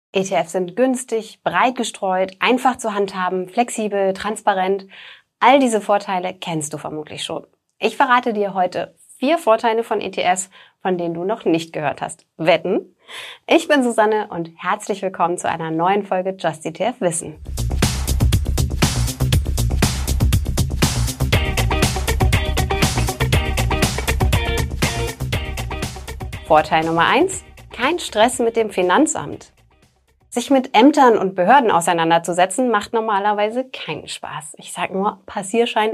ETFs sind günstig, breit gestreut, einfach zu handhaben, flexibel, transparent. All diese Vorteile kennst du vermutlich schon. Ich verrate dir heute 4 Vorteile von ETFs, von denen du noch nicht gehört hast. Wetten? Ich bin Susanne und herzlich willkommen zu einer neuen Folge Just ETF Wissen. Vorteil Nummer 1. Kein Stress mit dem Finanzamt. Sich mit Ämtern und Behörden auseinanderzusetzen, macht normalerweise keinen Spaß. Ich sag nur Passierschein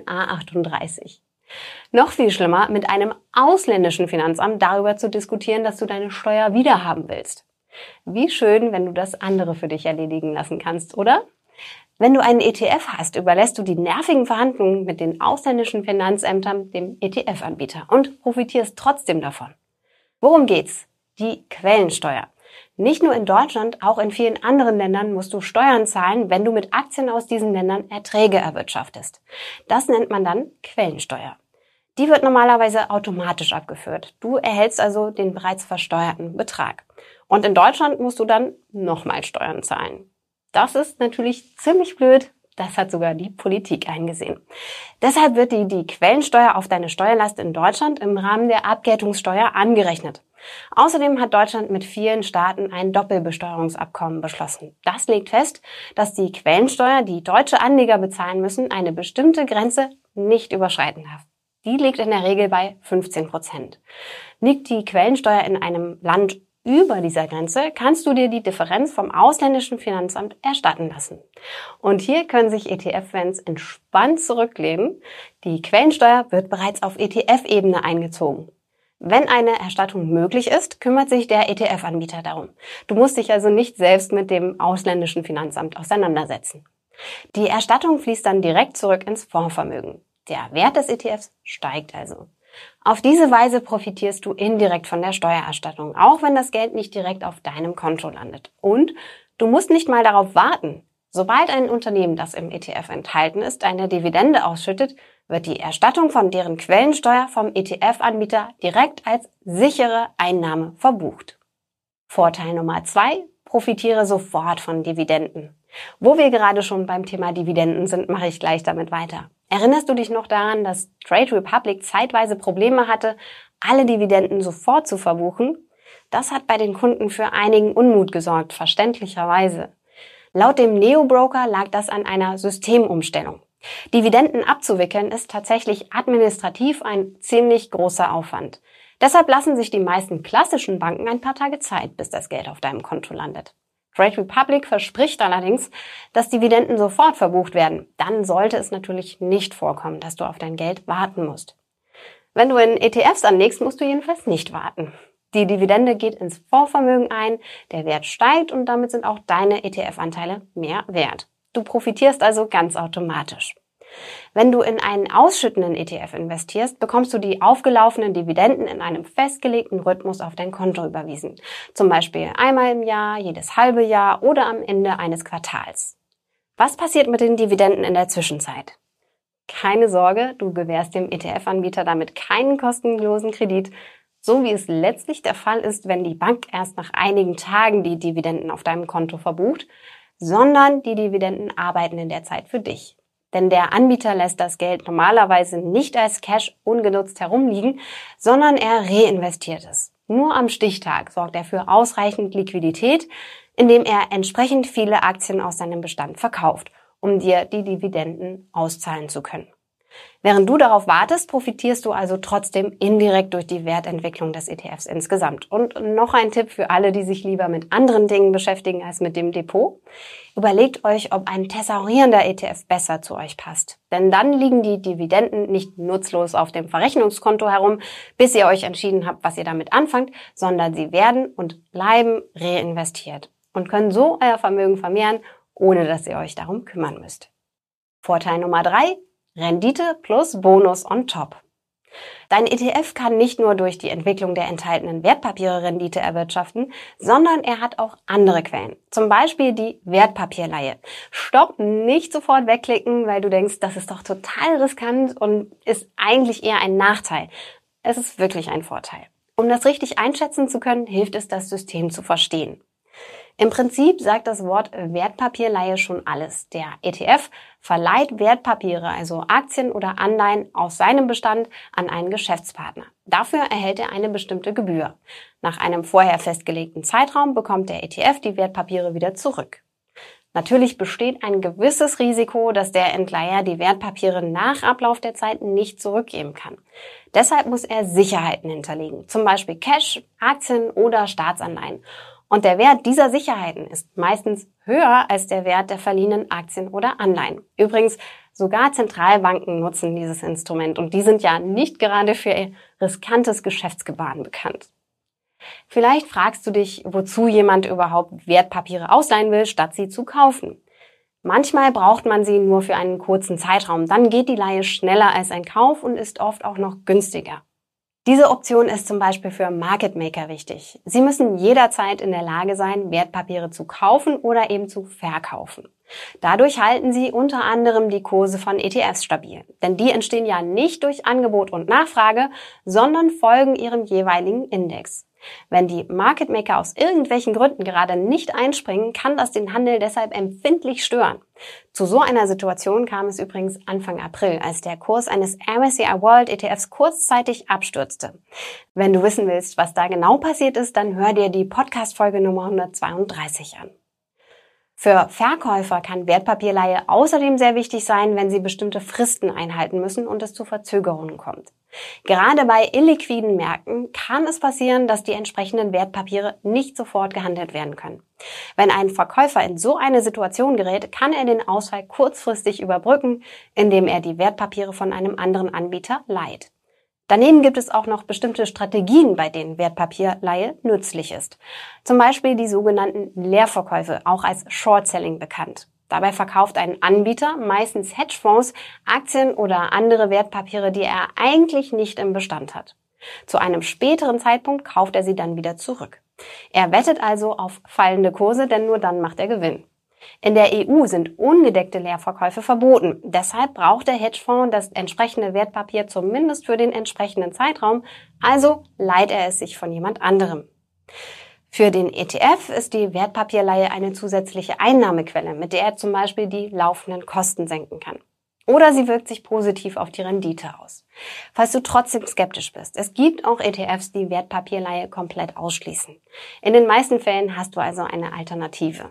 A38. Noch viel schlimmer, mit einem ausländischen Finanzamt darüber zu diskutieren, dass du deine Steuer wiederhaben willst. Wie schön, wenn du das andere für dich erledigen lassen kannst, oder? Wenn du einen ETF hast, überlässt du die nervigen Verhandlungen mit den ausländischen Finanzämtern dem ETF-Anbieter und profitierst trotzdem davon. Worum geht's? Die Quellensteuer. Nicht nur in Deutschland, auch in vielen anderen Ländern musst du Steuern zahlen, wenn du mit Aktien aus diesen Ländern Erträge erwirtschaftest. Das nennt man dann Quellensteuer. Die wird normalerweise automatisch abgeführt. Du erhältst also den bereits versteuerten Betrag. Und in Deutschland musst du dann nochmal Steuern zahlen. Das ist natürlich ziemlich blöd. Das hat sogar die Politik eingesehen. Deshalb wird die Quellensteuer auf deine Steuerlast in Deutschland im Rahmen der Abgeltungssteuer angerechnet. Außerdem hat Deutschland mit vielen Staaten ein Doppelbesteuerungsabkommen beschlossen. Das legt fest, dass die Quellensteuer, die deutsche Anleger bezahlen müssen, eine bestimmte Grenze nicht überschreiten darf. Die liegt in der Regel bei 15%. Liegt die Quellensteuer in einem Land über dieser Grenze, kannst du dir die Differenz vom ausländischen Finanzamt erstatten lassen. Und hier können sich ETF-Fans entspannt zurücklehnen. Die Quellensteuer wird bereits auf ETF-Ebene eingezogen. Wenn eine Erstattung möglich ist, kümmert sich der ETF-Anbieter darum. Du musst dich also nicht selbst mit dem ausländischen Finanzamt auseinandersetzen. Die Erstattung fließt dann direkt zurück ins Fondsvermögen. Der Wert des ETFs steigt also. Auf diese Weise profitierst du indirekt von der Steuererstattung, auch wenn das Geld nicht direkt auf deinem Konto landet. Und du musst nicht mal darauf warten. Sobald ein Unternehmen, das im ETF enthalten ist, eine Dividende ausschüttet, wird die Erstattung von deren Quellensteuer vom ETF-Anbieter direkt als sichere Einnahme verbucht. Vorteil Nummer 2. Profitiere sofort von Dividenden. Wo wir gerade schon beim Thema Dividenden sind, mache ich gleich damit weiter. Erinnerst du dich noch daran, dass Trade Republic zeitweise Probleme hatte, alle Dividenden sofort zu verbuchen? Das hat bei den Kunden für einigen Unmut gesorgt, verständlicherweise. Laut dem Neo-Broker lag das an einer Systemumstellung. Dividenden abzuwickeln ist tatsächlich administrativ ein ziemlich großer Aufwand. Deshalb lassen sich die meisten klassischen Banken ein paar Tage Zeit, bis das Geld auf deinem Konto landet. Trade Republic verspricht allerdings, dass Dividenden sofort verbucht werden. Dann sollte es natürlich nicht vorkommen, dass du auf dein Geld warten musst. Wenn du in ETFs anlegst, musst du jedenfalls nicht warten. Die Dividende geht ins Fondsvermögen ein, der Wert steigt und damit sind auch deine ETF-Anteile mehr wert. Du profitierst also ganz automatisch. Wenn du in einen ausschüttenden ETF investierst, bekommst du die aufgelaufenen Dividenden in einem festgelegten Rhythmus auf dein Konto überwiesen. Zum Beispiel einmal im Jahr, jedes halbe Jahr oder am Ende eines Quartals. Was passiert mit den Dividenden in der Zwischenzeit? Keine Sorge, du gewährst dem ETF-Anbieter damit keinen kostenlosen Kredit, so wie es letztlich der Fall ist, wenn die Bank erst nach einigen Tagen die Dividenden auf deinem Konto verbucht, sondern die Dividenden arbeiten in der Zeit für dich. Denn der Anbieter lässt das Geld normalerweise nicht als Cash ungenutzt herumliegen, sondern er reinvestiert es. Nur am Stichtag sorgt er für ausreichend Liquidität, indem er entsprechend viele Aktien aus seinem Bestand verkauft, um dir die Dividenden auszahlen zu können. Während du darauf wartest, profitierst du also trotzdem indirekt durch die Wertentwicklung des ETFs insgesamt. Und noch ein Tipp für alle, die sich lieber mit anderen Dingen beschäftigen als mit dem Depot. Überlegt euch, ob ein thesaurierender ETF besser zu euch passt. Denn dann liegen die Dividenden nicht nutzlos auf dem Verrechnungskonto herum, bis ihr euch entschieden habt, was ihr damit anfangt, sondern sie werden und bleiben reinvestiert und können so euer Vermögen vermehren, ohne dass ihr euch darum kümmern müsst. Vorteil Nummer 3. Rendite plus Bonus on top. Dein ETF kann nicht nur durch die Entwicklung der enthaltenen Wertpapiere Rendite erwirtschaften, sondern er hat auch andere Quellen. Zum Beispiel die Wertpapierleihe. Stopp, nicht sofort wegklicken, weil du denkst, das ist doch total riskant und ist eigentlich eher ein Nachteil. Es ist wirklich ein Vorteil. Um das richtig einschätzen zu können, hilft es, das System zu verstehen. Im Prinzip sagt das Wort Wertpapierleihe schon alles. Der ETF verleiht Wertpapiere, also Aktien oder Anleihen aus seinem Bestand an einen Geschäftspartner. Dafür erhält er eine bestimmte Gebühr. Nach einem vorher festgelegten Zeitraum bekommt der ETF die Wertpapiere wieder zurück. Natürlich besteht ein gewisses Risiko, dass der Entleiher die Wertpapiere nach Ablauf der Zeit nicht zurückgeben kann. Deshalb muss er Sicherheiten hinterlegen, zum Beispiel Cash, Aktien oder Staatsanleihen. Und der Wert dieser Sicherheiten ist meistens höher als der Wert der verliehenen Aktien oder Anleihen. Übrigens, sogar Zentralbanken nutzen dieses Instrument und die sind ja nicht gerade für ihr riskantes Geschäftsgebaren bekannt. Vielleicht fragst du dich, wozu jemand überhaupt Wertpapiere ausleihen will, statt sie zu kaufen. Manchmal braucht man sie nur für einen kurzen Zeitraum, dann geht die Leihe schneller als ein Kauf und ist oft auch noch günstiger. Diese Option ist zum Beispiel für Market Maker wichtig. Sie müssen jederzeit in der Lage sein, Wertpapiere zu kaufen oder eben zu verkaufen. Dadurch halten sie unter anderem die Kurse von ETFs stabil. Denn die entstehen ja nicht durch Angebot und Nachfrage, sondern folgen ihrem jeweiligen Index. Wenn die Market Maker aus irgendwelchen Gründen gerade nicht einspringen, kann das den Handel deshalb empfindlich stören. Zu so einer Situation kam es übrigens Anfang April, als der Kurs eines MSCI World ETFs kurzzeitig abstürzte. Wenn du wissen willst, was da genau passiert ist, dann hör dir die Podcast-Folge Nummer 132 an. Für Verkäufer kann Wertpapierleihe außerdem sehr wichtig sein, wenn sie bestimmte Fristen einhalten müssen und es zu Verzögerungen kommt. Gerade bei illiquiden Märkten kann es passieren, dass die entsprechenden Wertpapiere nicht sofort gehandelt werden können. Wenn ein Verkäufer in so eine Situation gerät, kann er den Ausfall kurzfristig überbrücken, indem er die Wertpapiere von einem anderen Anbieter leiht. Daneben gibt es auch noch bestimmte Strategien, bei denen Wertpapierleihe nützlich ist. Zum Beispiel die sogenannten Leerverkäufe, auch als Short-Selling bekannt. Dabei verkauft ein Anbieter, meistens Hedgefonds, Aktien oder andere Wertpapiere, die er eigentlich nicht im Bestand hat. Zu einem späteren Zeitpunkt kauft er sie dann wieder zurück. Er wettet also auf fallende Kurse, denn nur dann macht er Gewinn. In der EU sind ungedeckte Leerverkäufe verboten. Deshalb braucht der Hedgefonds das entsprechende Wertpapier zumindest für den entsprechenden Zeitraum, also leiht er es sich von jemand anderem. Für den ETF ist die Wertpapierleihe eine zusätzliche Einnahmequelle, mit der er zum Beispiel die laufenden Kosten senken kann. Oder sie wirkt sich positiv auf die Rendite aus. Falls du trotzdem skeptisch bist, es gibt auch ETFs, die Wertpapierleihe komplett ausschließen. In den meisten Fällen hast du also eine Alternative.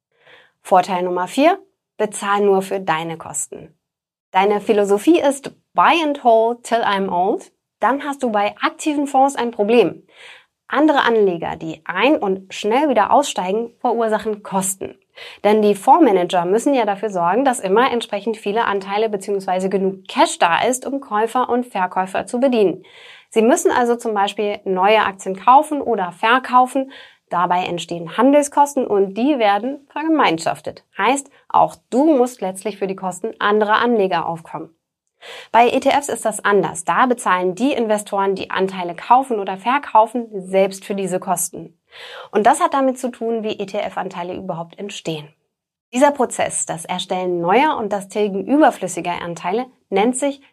Vorteil Nummer 4, bezahl nur für deine Kosten. Deine Philosophie ist Buy and hold till I'm old, dann hast du bei aktiven Fonds ein Problem. Andere Anleger, die ein- und schnell wieder aussteigen, verursachen Kosten. Denn die Fondsmanager müssen ja dafür sorgen, dass immer entsprechend viele Anteile bzw. genug Cash da ist, um Käufer und Verkäufer zu bedienen. Sie müssen also zum Beispiel neue Aktien kaufen oder verkaufen. Dabei entstehen Handelskosten und die werden vergemeinschaftet. Heißt, auch du musst letztlich für die Kosten anderer Anleger aufkommen. Bei ETFs ist das anders. Da bezahlen die Investoren, die Anteile kaufen oder verkaufen, selbst für diese Kosten. Und das hat damit zu tun, wie ETF-Anteile überhaupt entstehen. Dieser Prozess, das Erstellen neuer und das Tilgen überflüssiger Anteile, nennt sich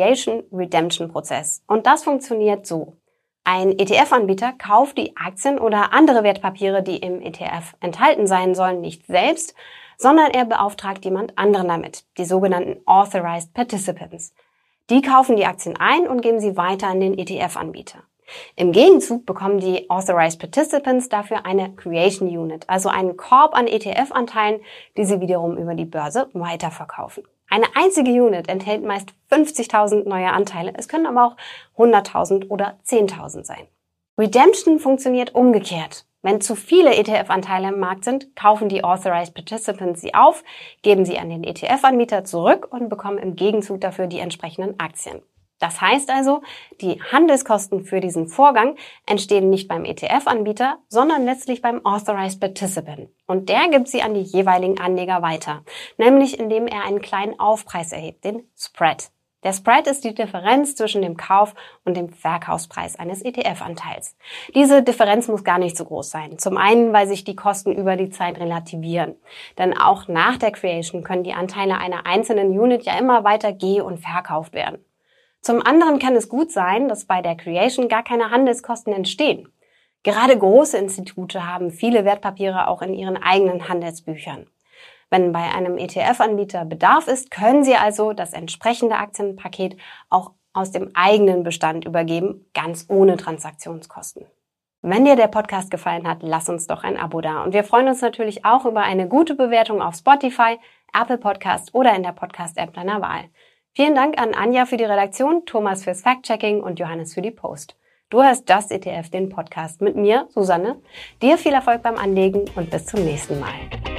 Creation-Redemption-Prozess. Und das funktioniert so. Ein ETF-Anbieter kauft die Aktien oder andere Wertpapiere, die im ETF enthalten sein sollen, nicht selbst, sondern er beauftragt jemand anderen damit, die sogenannten Authorized Participants. Die kaufen die Aktien ein und geben sie weiter an den ETF-Anbieter. Im Gegenzug bekommen die Authorized Participants dafür eine Creation Unit, also einen Korb an ETF-Anteilen, die sie wiederum über die Börse weiterverkaufen. Eine einzige Unit enthält meist 50.000 neue Anteile, es können aber auch 100.000 oder 10.000 sein. Redemption funktioniert umgekehrt. Wenn zu viele ETF-Anteile im Markt sind, kaufen die Authorized Participants sie auf, geben sie an den ETF-Anbieter zurück und bekommen im Gegenzug dafür die entsprechenden Aktien. Das heißt also, die Handelskosten für diesen Vorgang entstehen nicht beim ETF-Anbieter, sondern letztlich beim Authorized Participant. Und der gibt sie an die jeweiligen Anleger weiter, nämlich indem er einen kleinen Aufpreis erhebt, den Spread. Der Spread ist die Differenz zwischen dem Kauf- und dem Verkaufspreis eines ETF-Anteils. Diese Differenz muss gar nicht so groß sein. Zum einen, weil sich die Kosten über die Zeit relativieren. Denn auch nach der Creation können die Anteile einer einzelnen Unit ja immer weiter geh- und verkauft werden. Zum anderen kann es gut sein, dass bei der Creation gar keine Handelskosten entstehen. Gerade große Institute haben viele Wertpapiere auch in ihren eigenen Handelsbüchern. Wenn bei einem ETF-Anbieter Bedarf ist, können Sie also das entsprechende Aktienpaket auch aus dem eigenen Bestand übergeben, ganz ohne Transaktionskosten. Wenn dir der Podcast gefallen hat, lass uns doch ein Abo da. Und wir freuen uns natürlich auch über eine gute Bewertung auf Spotify, Apple Podcast oder in der Podcast-App deiner Wahl. Vielen Dank an Anja für die Redaktion, Thomas fürs Fact-Checking und Johannes für die Post. Du hörst Just ETF, den Podcast mit mir, Susanne. Dir viel Erfolg beim Anlegen und bis zum nächsten Mal.